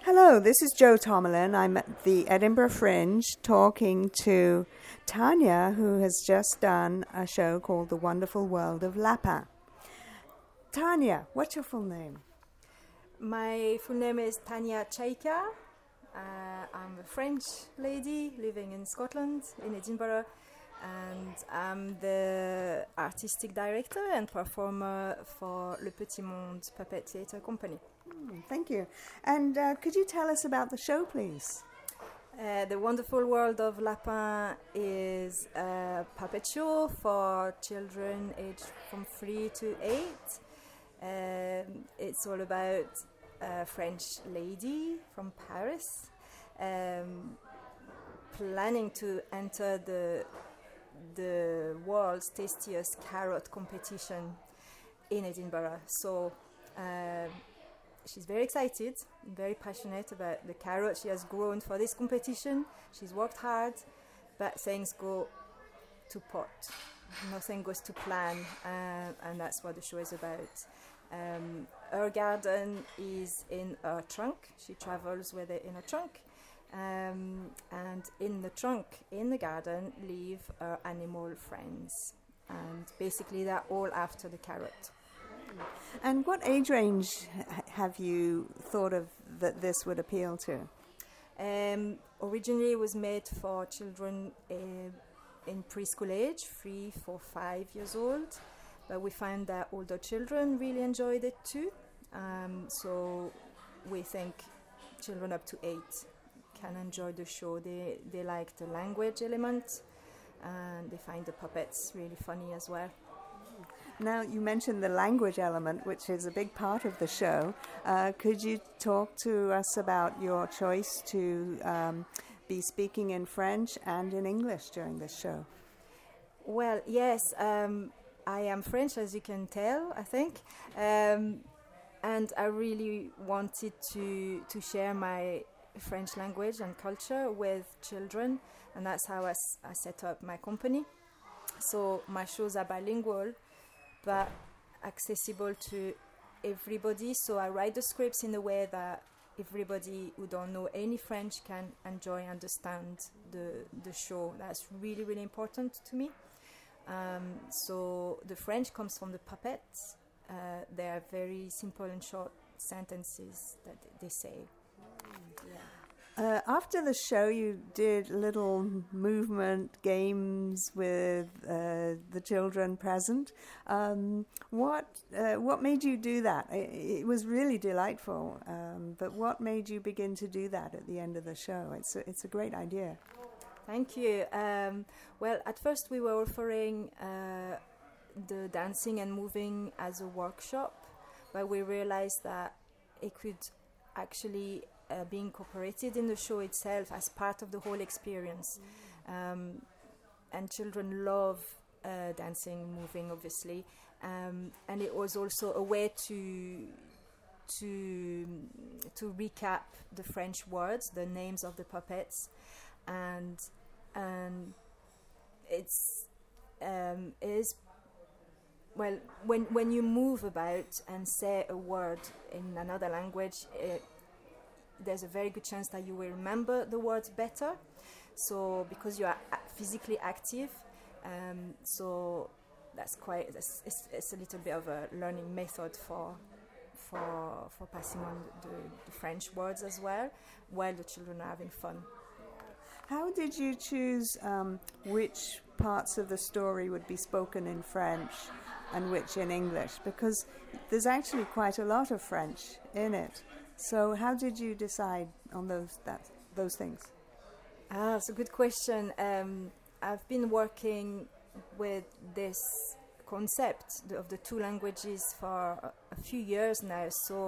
Hello, this is Jo Tomlin. I'm at the Edinburgh Fringe talking to Tanya, who has just done a show called The Wonderful World of Lapin. Tanya, what's your full name? My full name is Tanya Chaika. I'm a French lady living in Scotland, in Edinburgh, and I'm the artistic director and performer for Le Petit Monde Puppet Theatre Company. Thank you. And could you tell us about the show, please? The Wonderful World of Lapin is a puppet show for children aged from 3 to 8. It's all about a French lady from Paris planning to enter the world's tastiest carrot competition in Edinburgh. So she's very excited, very passionate about the carrot she has grown for this competition. She's worked hard, but things go to pot. Nothing goes to plan, and that's what the show is about. Her garden is in her trunk. She travels with it in a trunk. And in the trunk, in the garden, live her animal friends. And basically, they're all after the carrot. And what age range have you thought of that this would appeal to? Originally, it was made for children in preschool age, 3, 4, 5 years old. But we find that older children really enjoyed it too. So we think children up to 8 can enjoy the show. They like the language element, and they find the puppets really funny as well. Now, you mentioned the language element, which is a big part of the show. Could you talk to us about your choice to be speaking in French and in English during this show? Well, yes, I am French, as you can tell, I think. And I really wanted to share my French language and culture with children, and that's how I set up my company. So my shows are bilingual, but accessible to everybody. So I write the scripts in a way that everybody who don't know any French can enjoy and understand the show. That's really, really important to me. So the French comes from the puppets. They are very simple and short sentences that they say. After the show, you did little movement games with the children present. What made you do that? It was really delightful. But what made you begin to do that at the end of the show? It's a great idea. Thank you. Well, at first we were offering the dancing and moving as a workshop, but we realized that it could actually be incorporated in the show itself as part of the whole experience. And children love dancing, moving, obviously. And it was also a way to recap the French words, the names of the puppets, and it's is well, when you move about and say a word in another language, there's a very good chance that you will remember the words better. So because you are physically active, so that's it's a little bit of a learning method for passing on the French words as well, while the children are having fun. How did you choose which parts of the story would be spoken in French and which in English? Because there's actually quite a lot of French in it. So how did you decide on those things? That's a good question. I've been working with this concept of the two languages for a few years now. So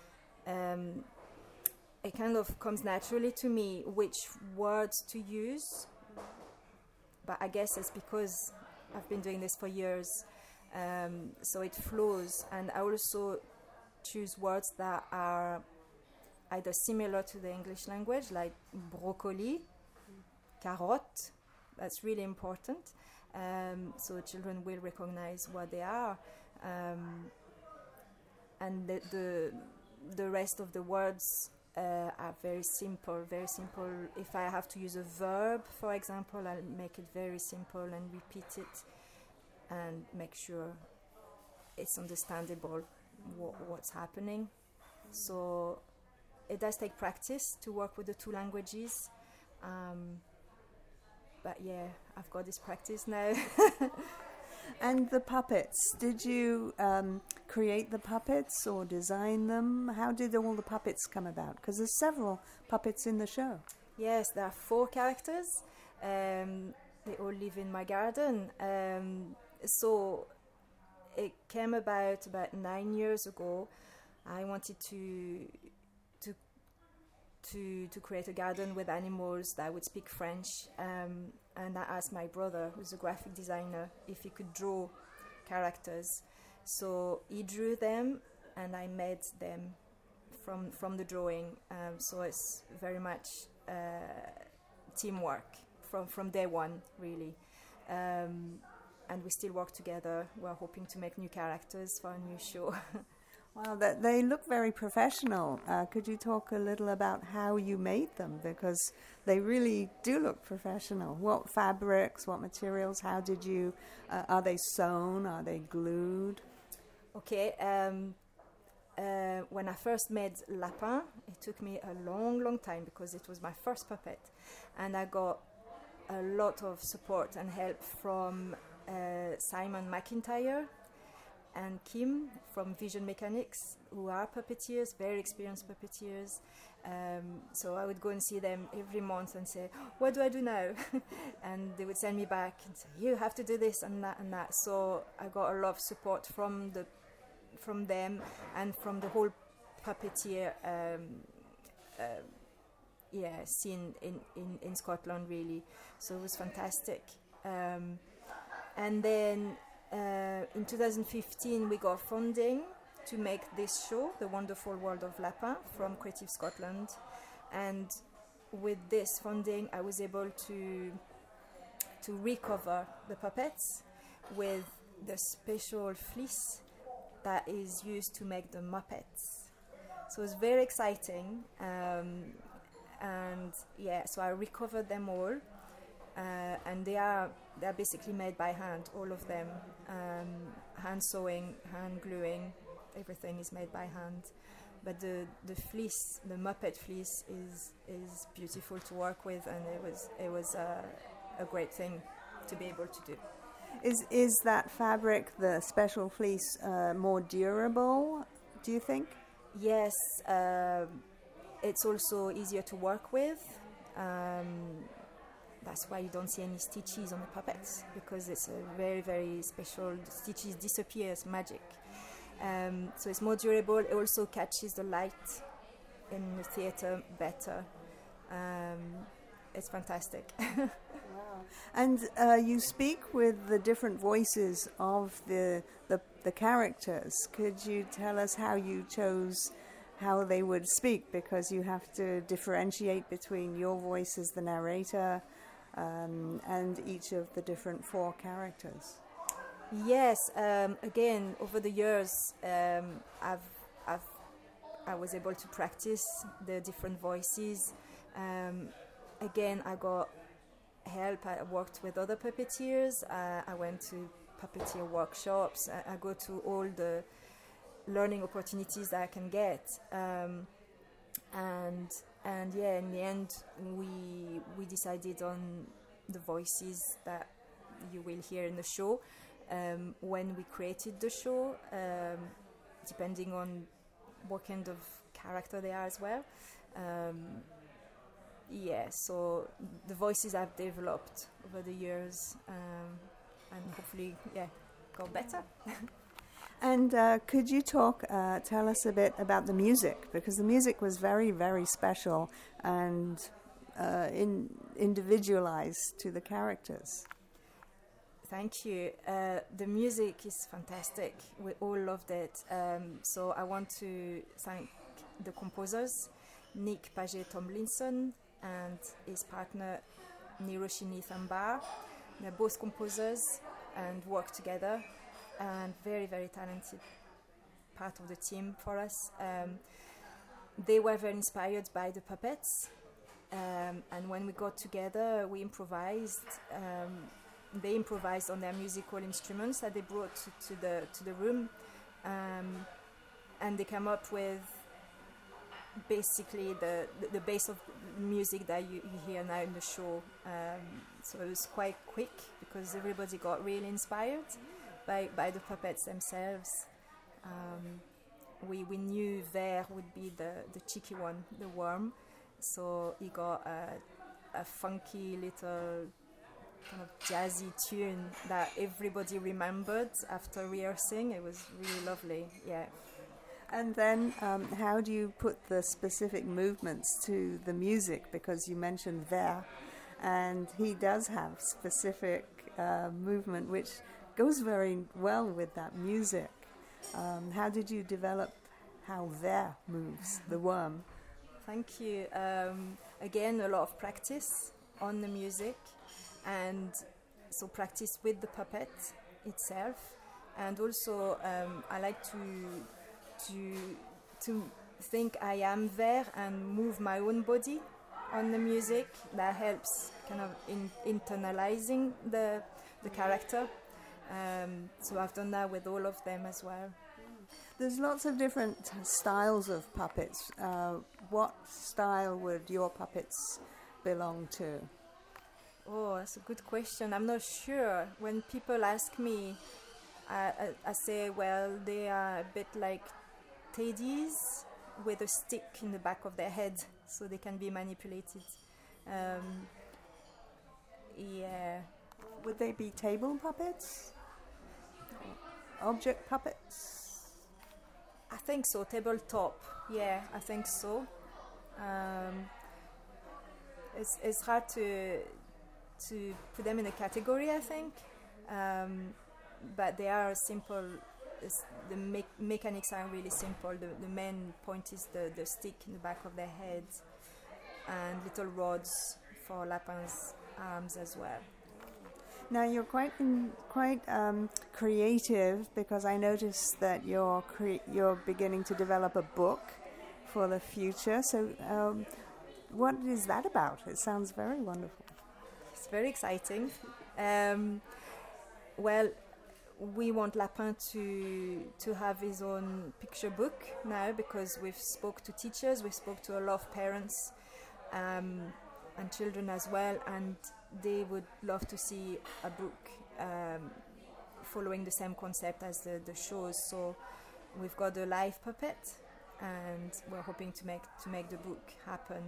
it kind of comes naturally to me which words to use. But I guess it's because I've been doing this for years. So it flows. And I also choose words that are either similar to the English language, like broccoli, carotte. That's really important. So children will recognize what they are. And the rest of the words are very simple, very simple. If I have to use a verb, for example, I'll make it very simple and repeat it and make sure it's understandable what's happening. So it does take practice to work with the two languages. But yeah, I've got this practice now. And the puppets, did you create the puppets or design them? How did all the puppets come about? Because there's several puppets in the show. Yes, there are 4 characters. They all live in my garden. So it came about 9 years ago. I wanted to create a garden with animals that would speak French, and I asked my brother, who's a graphic designer, if he could draw characters. So he drew them, and I made them from the drawing. So it's very much teamwork from day one, really. And we still work together. We're hoping to make new characters for a new show. Wow, they look very professional. Could you talk a little about how you made them? Because they really do look professional. What fabrics, what materials, how did you, are they sewn, are they glued? Okay, when I first made Lapin, it took me a long time because it was my first puppet. And I got a lot of support and help from Simon McIntyre and Kim from Vision Mechanics, who are puppeteers, very experienced puppeteers. So I would go and see them every month and say, what do I do now? And they would send me back and say, you have to do this and that and that. So I got a lot of support from them and from the whole puppeteer scene in Scotland, really. So it was fantastic. And then in 2015 we got funding to make this show, The Wonderful World of Lapin, from Creative Scotland, and with this funding I was able to recover the puppets with the special fleece that is used to make the Muppets. So it's very exciting, and yeah, so I recovered them all. And they're basically made by hand, all of them. Hand sewing, hand gluing, everything is made by hand. But the fleece, the Muppet fleece, is beautiful to work with, and it was a great thing to be able to do. Is that fabric, the special fleece, more durable, do you think? Yes, it's also easier to work with. That's why you don't see any stitches on the puppets, because it's a very, very special. The stitches disappear as magic. So it's more durable. It also catches the light in the theatre better. It's fantastic. Wow. And you speak with the different voices of the characters. Could you tell us how you chose how they would speak? Because you have to differentiate between your voice as the narrator and each of the different 4 characters. Yes, again, over the years, I was able to practice the different voices. Again, I got help. I worked with other puppeteers. I went to puppeteer workshops. I go to all the learning opportunities that I can get. And yeah, in the end, we decided on the voices that you will hear in the show. When we created the show, depending on what kind of character they are as well. So the voices I've developed over the years, and hopefully, got better. And could you tell us a bit about the music? Because the music was very, very special and individualized to the characters. Thank you. The music is fantastic. We all loved it. So I want to thank the composers, Nick Paget-Tomlinson and his partner, Niroshini Thambar. They're both composers and work together, and very, very talented part of the team for us. they were very inspired by the puppets. And when we got together, we improvised. They improvised on their musical instruments that they brought to the room, and they came up with basically the base of music that you hear now in the show. So it was quite quick because everybody got really inspired by the puppets themselves. We knew Vert would be the cheeky one, the worm. So he got a funky little kind of jazzy tune that everybody remembered after rehearsing. It was really lovely, yeah. And then how do you put the specific movements to the music? Because you mentioned Vert, and he does have specific movement which goes very well with that music. How did you develop how Vert moves, the worm? Thank you. Again, a lot of practice on the music, and so practice with the puppet itself, and also I like to think I am Vert and move my own body on the music. That helps kind of internalizing the character. So I've done that with all of them as well. There's lots of different styles of puppets. What style would your puppets belong to? Oh, that's a good question. I'm not sure. When people ask me, I say, well, they are a bit like teddies with a stick in the back of their head so they can be manipulated. Yeah. Would they be table puppets? Object puppets? I think so, tabletop. Yeah, I think so. It's hard to put them in a category, I think. But they are simple. The mechanics are really simple. The main point is the stick in the back of their head, and little rods for Lapin's arms as well. Now you're quite creative, because I noticed that you're beginning to develop a book for the future. So what is that about? It sounds very wonderful. It's very exciting. Well, we want Lapin to have his own picture book now, because we've spoke to teachers, we spoke to a lot of parents and children as well, and they would love to see a book following the same concept as the shows. So we've got a live puppet, and we're hoping to make the book happen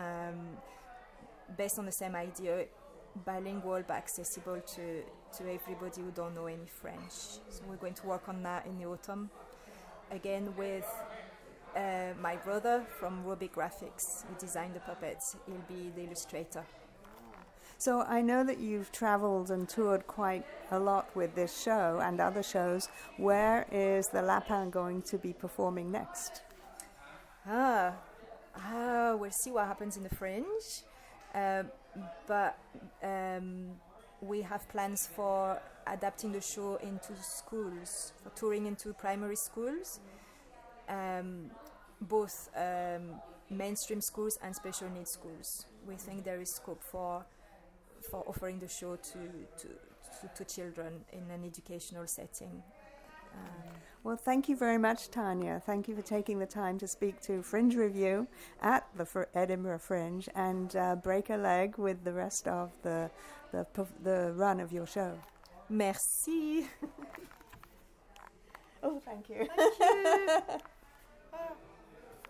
based on the same idea, bilingual but accessible to everybody who don't know any French. So we're going to work on that in the autumn, again with my brother from Robic Graphics, who designed the puppets. He'll be the illustrator. So I know that you've travelled and toured quite a lot with this show and other shows. Where is the Lapin going to be performing next? We'll see what happens in the Fringe. But we have plans for adapting the show into schools, for touring into primary schools, both mainstream schools and special needs schools. We think there is scope for offering the show to children in an educational setting. Well, thank you very much, Tania. Thank you for taking the time to speak to Fringe Review at the Edinburgh Fringe, and break a leg with the rest of the run of your show. Merci. Oh, thank you. Thank you.